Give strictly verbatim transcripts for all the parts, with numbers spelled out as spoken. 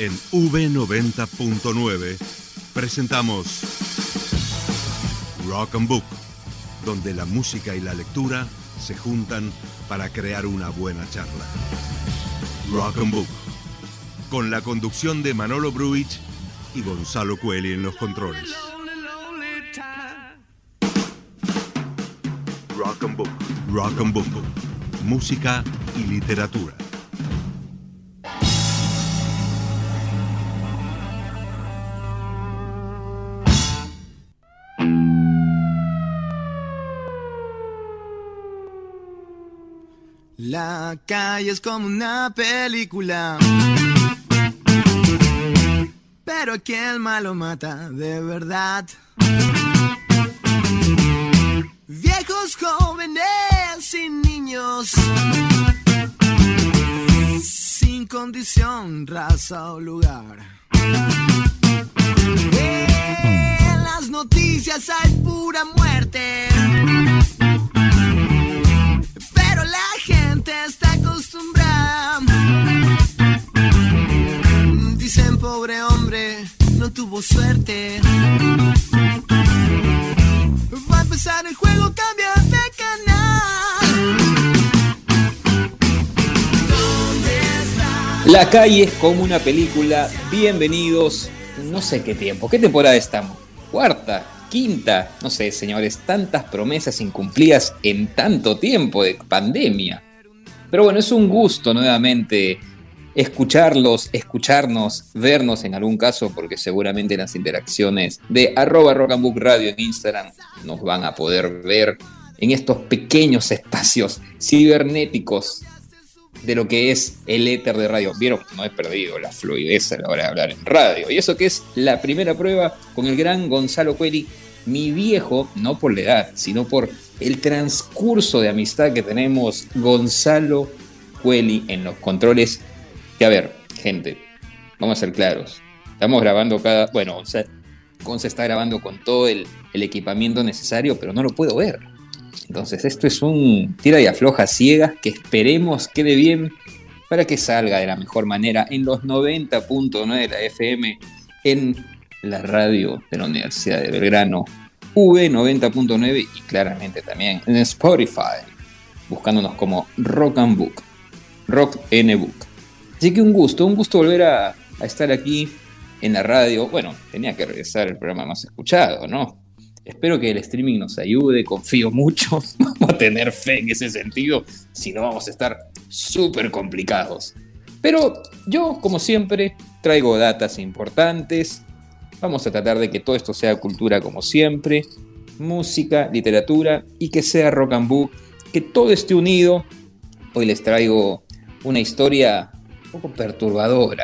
En V noventa punto nueve presentamos Rock and Book, donde la música y la lectura se juntan para crear una buena charla. Rock and Book, con la conducción de Manolo Bruich y Gonzalo Coeli en los controles. Rock and Book, Rock and Book, música y literatura. La calle es como una película, pero aquí el malo mata de verdad. Viejos, jóvenes y niños, sin condición, raza o lugar. En las noticias hay pura muerte, pero la gente está acostumbrada. Dicen pobre hombre, no tuvo suerte. Va a empezar el juego, cambia de canal. ¿Dónde está? La calle es como una película. Bienvenidos. No sé qué tiempo, ¿qué temporada estamos? ¿Cuarta? ¿Quinta? No sé, señores, tantas promesas incumplidas en tanto tiempo de pandemia. Pero bueno, es un gusto nuevamente escucharlos, escucharnos, vernos en algún caso, porque seguramente las interacciones de arroba Rock and Book Radio en Instagram nos van a poder ver en estos pequeños espacios cibernéticos de lo que es el éter de radio. Vieron, no he perdido la fluidez a la hora de hablar en radio. Y eso que es la primera prueba con el gran Gonzalo Coeli, mi viejo, no por la edad, sino por el transcurso de amistad que tenemos. Gonzalo Coeli en los controles. Que a ver, gente, vamos a ser claros. Estamos grabando cada... Bueno, o sea, Gonza está grabando con todo el, el equipamiento necesario, pero no lo puedo ver. Entonces esto es un tira y afloja ciega que esperemos quede bien para que salga de la mejor manera en los noventa punto nueve de la F M, en la radio de la Universidad de Belgrano, V noventa punto nueve, y claramente también en Spotify, buscándonos como Rock and Book, Rock N Book. Así que un gusto, un gusto volver a, a estar aquí en la radio. Bueno, tenía que regresar el programa más escuchado, ¿no? Espero que el streaming nos ayude, confío mucho, vamos a tener fe en ese sentido, si no vamos a estar súper complicados. Pero yo, como siempre, traigo datas importantes, vamos a tratar de que todo esto sea cultura como siempre, música, literatura y que sea rock and book, que todo esté unido. Hoy les traigo una historia un poco perturbadora,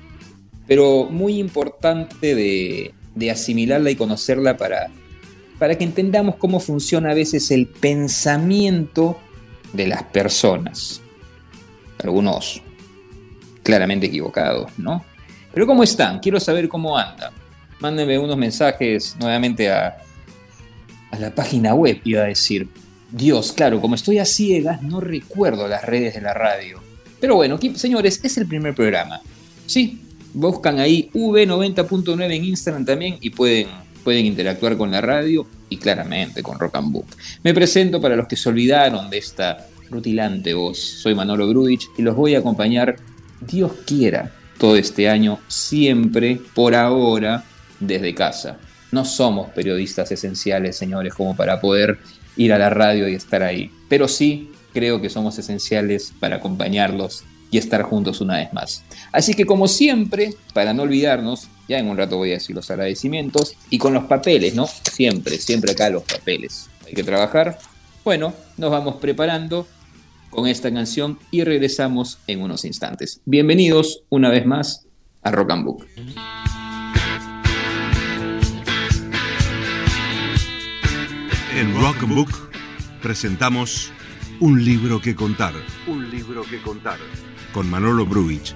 pero muy importante de, de asimilarla y conocerla para... para que entendamos cómo funciona a veces el pensamiento de las personas. Algunos claramente equivocados, ¿no? Pero ¿cómo están? Quiero saber cómo andan. Mándenme unos mensajes nuevamente a, a la página web, iba a decir. Dios, claro, como estoy a ciegas, no recuerdo las redes de la radio. Pero bueno, aquí, señores, es el primer programa. Sí, buscan ahí V noventa punto nueve en Instagram también y pueden... pueden interactuar con la radio y claramente con Rock and Book. Me presento para los que se olvidaron de esta rutilante voz. Soy Manolo Bruich y los voy a acompañar, Dios quiera, todo este año, siempre, por ahora, desde casa. No somos periodistas esenciales, señores, como para poder ir a la radio y estar ahí. Pero sí creo que somos esenciales para acompañarlos y estar juntos una vez más. Así que, como siempre, para no olvidarnos, ya en un rato voy a decir los agradecimientos, y con los papeles, ¿no? Siempre, siempre acá los papeles. Hay que trabajar. Bueno, nos vamos preparando con esta canción y regresamos en unos instantes. Bienvenidos una vez más a Rock and Book. En Rock and Book presentamos Un libro que contar. Un libro que contar. Con Manolo Bruich.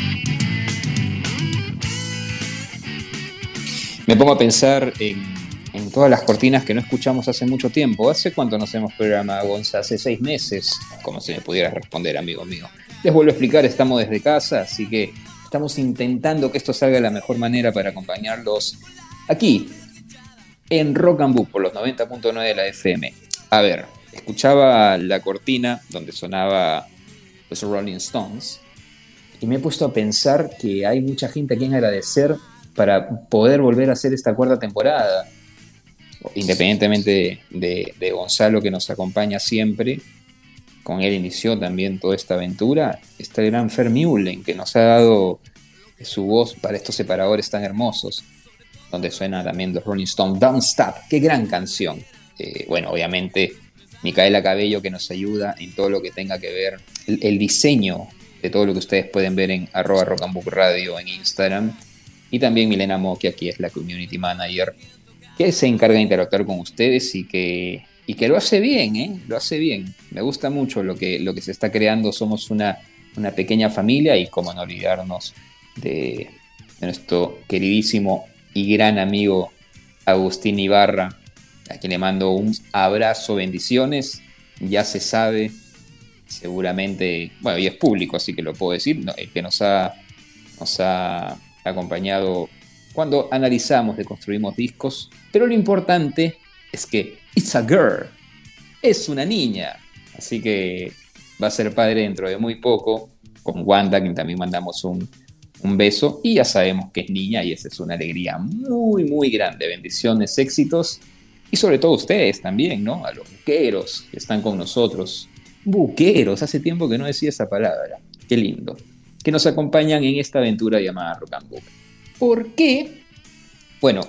Me pongo a pensar en en todas las cortinas que no escuchamos hace mucho tiempo. ¿Hace cuánto nos hemos programado, Gonza? Hace seis meses, como si me pudieras responder, amigo mío. Les vuelvo a explicar, estamos desde casa, así que estamos intentando que esto salga de la mejor manera para acompañarlos aquí, en Rock and Book, por los noventa punto nueve de la F M. A ver, escuchaba la cortina donde sonaba los Rolling Stones y me he puesto a pensar que hay mucha gente a quien agradecer para poder volver a hacer esta cuarta temporada. Independientemente de, de, de Gonzalo, que nos acompaña siempre, con él inició también toda esta aventura, está el gran Fer Mullen, que nos ha dado su voz para estos separadores tan hermosos, donde suena también The Rolling Stones, Don't Stop, qué gran canción. Eh, bueno, obviamente Micaela Cabello, que nos ayuda en todo lo que tenga que ver, el, el diseño de todo lo que ustedes pueden ver en arroba Rock and Book Radio en Instagram, y también Milena Mo, que aquí es la Community Manager, que se encarga de interactuar con ustedes y que, y que lo hace bien, ¿eh? Lo hace bien. Me gusta mucho lo que, lo que se está creando. Somos una, una pequeña familia y cómo no olvidarnos de, de nuestro queridísimo y gran amigo Agustín Ibarra, a quien le mando un abrazo, bendiciones. Ya se sabe, seguramente, bueno, y es público, así que lo puedo decir, ¿no? El que nos ha, nos ha acompañado cuando analizamos, deconstruimos discos, pero lo importante es que it's a girl, es una niña, así que va a ser padre dentro de muy poco, con Wanda, quien también mandamos un, un beso, y ya sabemos que es niña y esa es una alegría muy, muy grande. Bendiciones, éxitos, y sobre todo ustedes también, ¿no? A los buqueros que están con nosotros. Buqueros, hace tiempo que no decía esa palabra, qué lindo, que nos acompañan en esta aventura llamada Rock and Book. ¿Por qué? Bueno,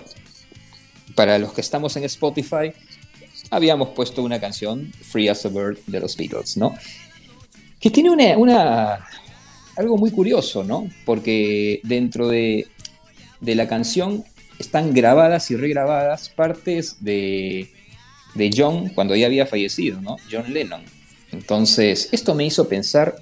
para los que estamos en Spotify, habíamos puesto una canción, Free as a Bird, de los Beatles, ¿no? Que tiene una, una algo muy curioso, ¿no? Porque dentro de, de la canción están grabadas y regrabadas partes de, de John cuando ya había fallecido, ¿no? John Lennon. Entonces, esto me hizo pensar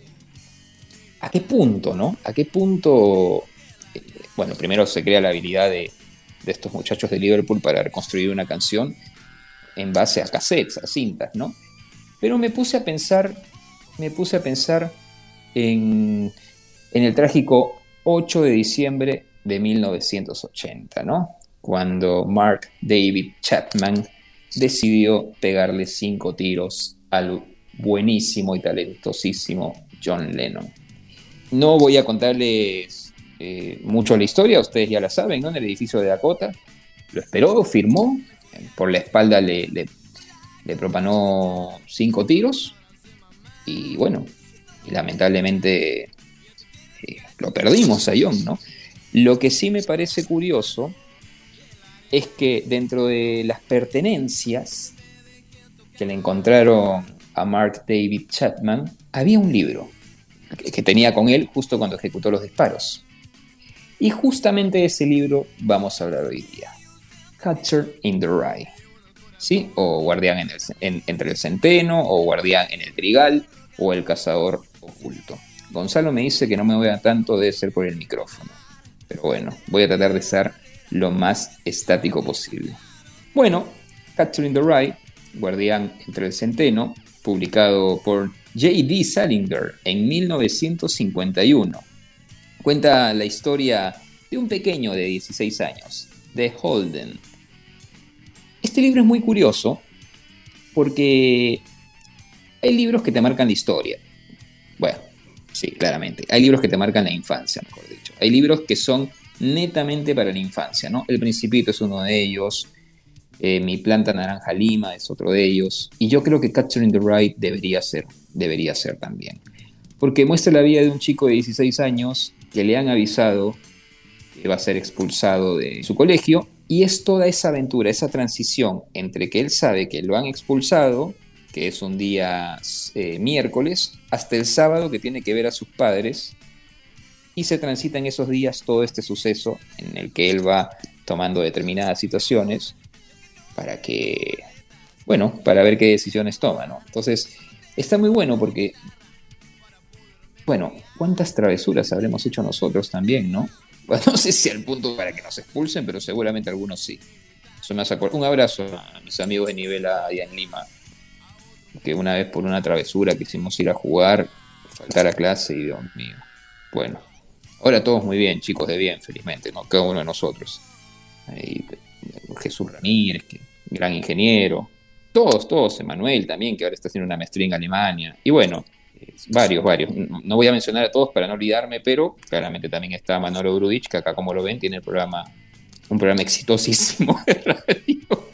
a qué punto, ¿no? A qué punto... Bueno, primero se crea la habilidad de, de estos muchachos de Liverpool para reconstruir una canción en base a cassettes, a cintas, ¿no? Pero me puse a pensar, me puse a pensar en, en el trágico ocho de diciembre de mil novecientos ochenta, ¿no? Cuando Mark David Chapman decidió pegarle cinco tiros al buenísimo y talentosísimo John Lennon. No voy a contarles Eh, mucho la historia, ustedes ya la saben, ¿no? En el edificio de Dakota lo esperó, firmó, por la espalda le, le, le propanó cinco tiros y bueno, y lamentablemente eh, lo perdimos a John, ¿no? Lo que sí me parece curioso es que dentro de las pertenencias que le encontraron a Mark David Chapman había un libro que, que tenía con él justo cuando ejecutó los disparos. Y justamente de ese libro vamos a hablar hoy día. Catcher in the Rye, ¿sí? O Guardián en el, en, entre el centeno, o Guardián en el trigal, o El cazador oculto. Gonzalo me dice que no me vea tanto, debe ser por el micrófono. Pero bueno, voy a tratar de ser lo más estático posible. Bueno, Catcher in the Rye, Guardián entre el centeno, publicado por J D Salinger en mil novecientos cincuenta y uno. Cuenta la historia de un pequeño de dieciséis años, de Holden. Este libro es muy curioso porque hay libros que te marcan la historia. Bueno, sí, claramente. Hay libros que te marcan la infancia, mejor dicho. Hay libros que son netamente para la infancia, ¿no? El Principito es uno de ellos. Eh, Mi planta naranja lima es otro de ellos. Y yo creo que Catcher in the Rye debería ser, debería ser también. Porque muestra la vida de un chico de dieciséis años que le han avisado que va a ser expulsado de su colegio, y es toda esa aventura, esa transición entre que él sabe que lo han expulsado, que es un día eh, miércoles, hasta el sábado que tiene que ver a sus padres, y se transita en esos días todo este suceso en el que él va tomando determinadas situaciones para que, bueno, para ver qué decisiones toma, ¿no? Entonces, está muy bueno porque, bueno, ¿cuántas travesuras habremos hecho nosotros también, no? Bueno, no sé si al punto para que nos expulsen, pero seguramente algunos sí. Eso me hace acordar. Un abrazo a mis amigos de nivel A allá en Lima, que una vez por una travesura quisimos ir a jugar, faltar a clase y Dios mío. Bueno, ahora todos muy bien, chicos de bien, felizmente, ¿no? Cada uno de nosotros. Ahí, Jesús Ramírez, que gran ingeniero. Todos, todos. Emanuel también, que ahora está haciendo una maestría en Alemania. Y bueno, eh, varios, varios. No voy a mencionar a todos para no olvidarme, pero claramente también está Manolo Brudich, que acá, como lo ven, tiene el programa, un programa exitosísimo de radio.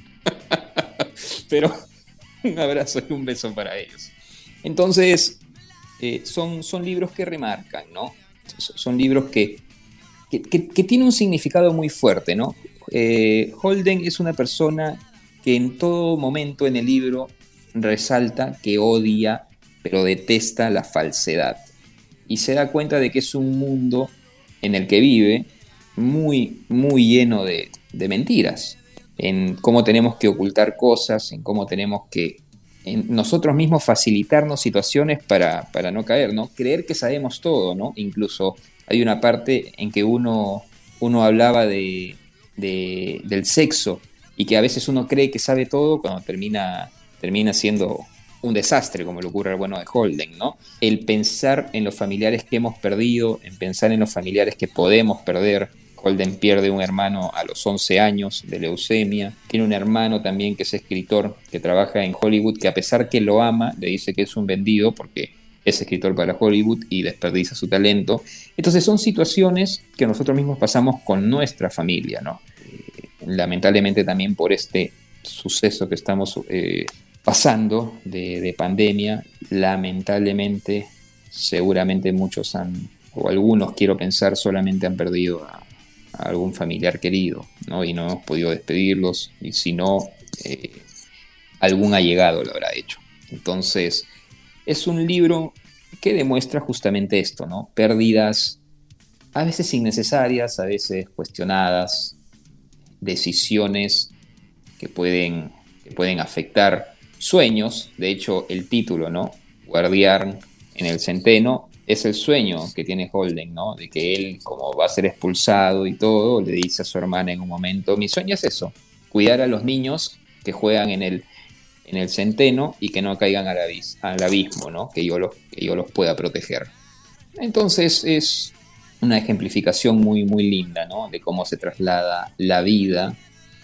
Pero un abrazo y un beso para ellos. Entonces, eh, son, son libros que remarcan, ¿no? Son libros que, que, que, que tienen un significado muy fuerte, ¿no? Eh, Holden es una persona que en todo momento en el libro resalta que odia, pero detesta la falsedad. Y se da cuenta de que es un mundo en el que vive muy, muy lleno de, de mentiras. En cómo tenemos que ocultar cosas, en cómo tenemos que en nosotros mismos facilitarnos situaciones para, para no caer, ¿no? Creer que sabemos todo, ¿no? Incluso hay una parte en que uno, uno hablaba de, de, del sexo y que a veces uno cree que sabe todo cuando termina, termina siendo un desastre, como le ocurre al bueno de Holden, ¿no? El pensar en los familiares que hemos perdido, en pensar en los familiares que podemos perder. Holden pierde un hermano a los once años de leucemia. Tiene un hermano también que es escritor, que trabaja en Hollywood, que a pesar que lo ama, le dice que es un vendido porque es escritor para Hollywood y desperdicia su talento. Entonces son situaciones que nosotros mismos pasamos con nuestra familia, ¿no? Eh, lamentablemente también por este suceso que estamos eh, pasando de, de pandemia, lamentablemente seguramente muchos han, o algunos quiero pensar, solamente han perdido a a algún familiar querido, ¿no? Y no hemos podido despedirlos, y si no, eh, algún allegado lo habrá hecho. Entonces, es un libro que demuestra justamente esto, ¿no? Pérdidas a veces innecesarias, a veces cuestionadas, decisiones que pueden, que pueden afectar sueños. De hecho, el título, ¿no? Guardián en el centeno, es el sueño que tiene Holden, ¿no? De que él, como va a ser expulsado y todo, le dice a su hermana en un momento: mi sueño es eso, cuidar a los niños que juegan en el, en el centeno y que no caigan al, abis, al abismo, ¿no? Que yo, los, que yo los pueda proteger. Entonces es una ejemplificación muy, muy linda, ¿no? De cómo se traslada la vida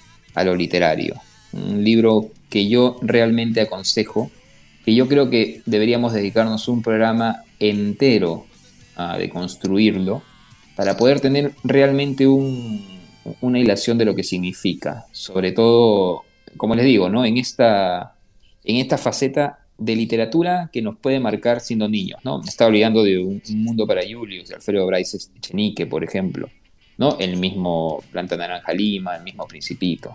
a lo literario. Un libro que yo realmente aconsejo, que yo creo que deberíamos dedicarnos un programa entero a deconstruirlo para poder tener realmente un, una hilación de lo que significa, sobre todo, como les digo, ¿no? en, esta, en esta faceta de literatura que nos puede marcar siendo niños, ¿no? Me estaba olvidando de Un, un mundo para Julius, de Alfredo Bryce Echenique, por ejemplo, ¿no? El mismo Planta Naranja Lima, el mismo Principito.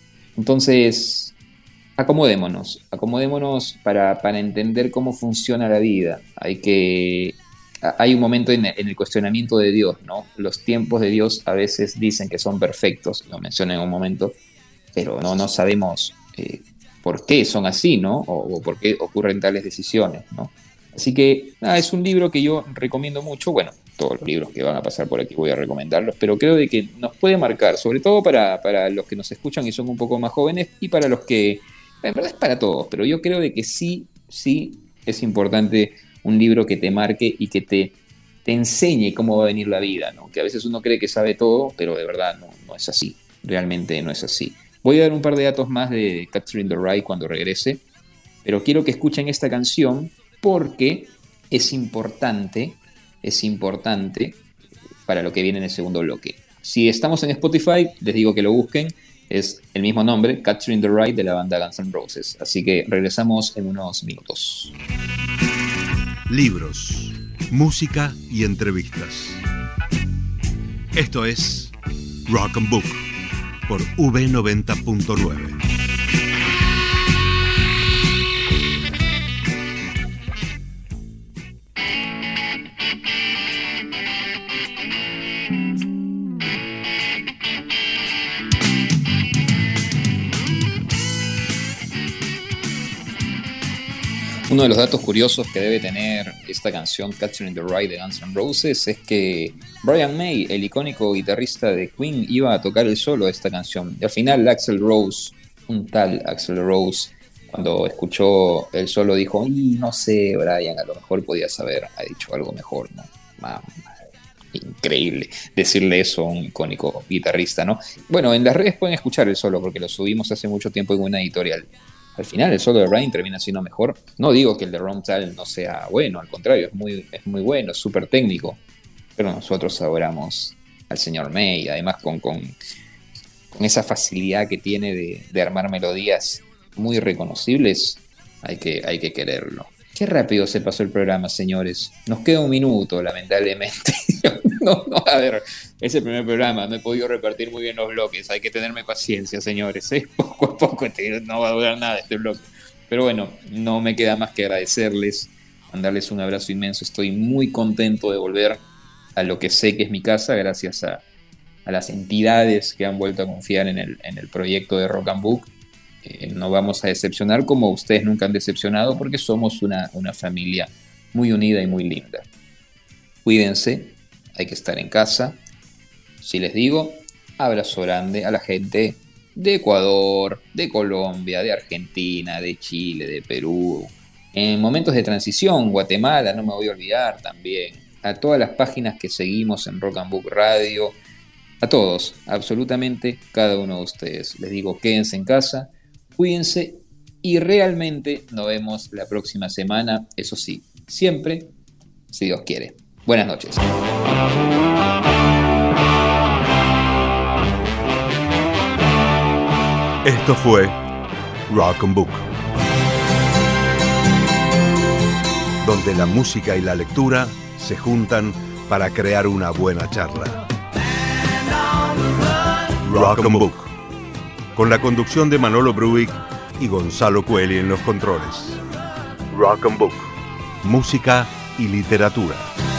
Entonces, acomodémonos, acomodémonos para, para entender cómo funciona la vida. Hay que, hay un momento en, en el cuestionamiento de Dios, ¿no? Los tiempos de Dios a veces dicen que son perfectos, lo mencioné en un momento, pero no, no sabemos eh, por qué son así, ¿no? O, o por qué ocurren tales decisiones, ¿no? Así que nada, es un libro que yo recomiendo mucho. Bueno, todos los libros que van a pasar por aquí voy a recomendarlos, pero creo de que nos puede marcar, sobre todo para, para los que nos escuchan y son un poco más jóvenes, y para los que, en verdad es para todos, pero yo creo de que sí, sí es importante un libro que te marque y que te, te enseñe cómo va a venir la vida, ¿no? Que a veces uno cree que sabe todo, pero de verdad no, no es así, realmente no es así. Voy a dar un par de datos más de Catcher in the Rye cuando regrese, pero quiero que escuchen esta canción porque es importante, es importante para lo que viene en el segundo bloque. Si estamos en Spotify, les digo que lo busquen. Es el mismo nombre, Catcher in the Rye, de la banda Guns N' Roses. Así que regresamos en unos minutos. Libros, música y entrevistas. Esto es Rock and Book por V noventa punto nueve. Uno de los datos curiosos que debe tener esta canción Catcher in the Rye de Guns N' Roses es que Brian May, el icónico guitarrista de Queen, iba a tocar el solo de esta canción. Y al final Axl Rose, un tal Axl Rose, cuando escuchó el solo dijo, no sé, Brian, a lo mejor podías haber ha dicho algo mejor, ¿no? Mamá. Increíble decirle eso a un icónico guitarrista, ¿no? Bueno, en las redes pueden escuchar el solo porque lo subimos hace mucho tiempo en una editorial. Al final el solo de Rain termina siendo mejor. No digo que el de Ron Tal no sea bueno, al contrario, es muy, es muy bueno, es súper técnico. Pero nosotros adoramos al señor May, además con, con, con esa facilidad que tiene de, de armar melodías muy reconocibles, hay que, hay que quererlo. Qué rápido se pasó el programa, señores. Nos queda un minuto, lamentablemente. No, no, a ver, es el primer programa, no he podido repartir muy bien los bloques. Hay que tenerme paciencia, señores, ¿eh? Poco a poco no va a durar nada este bloque. Pero bueno, no me queda más que agradecerles, mandarles un abrazo inmenso. Estoy muy contento de volver a lo que sé que es mi casa, gracias a, a las entidades que han vuelto a confiar en el, en el proyecto de Rock and Book. Eh, no vamos a decepcionar como ustedes nunca han decepcionado, porque somos una, una familia muy unida y muy linda. Cuídense, hay que estar en casa. Si les digo, abrazo grande a la gente de Ecuador, de Colombia, de Argentina, de Chile, de Perú. En momentos de transición, Guatemala, no me voy a olvidar también. A todas las páginas que seguimos en Rock and Book Radio. A todos, absolutamente cada uno de ustedes. Les digo, quédense en casa. Cuídense y realmente nos vemos la próxima semana, eso sí, siempre, si Dios quiere. Buenas noches. Esto fue Rock and Book, donde la música y la lectura se juntan para crear una buena charla. Rock and Book, con la conducción de Manolo Bruick y Gonzalo Coeli en los controles. Rock and Book, música y literatura.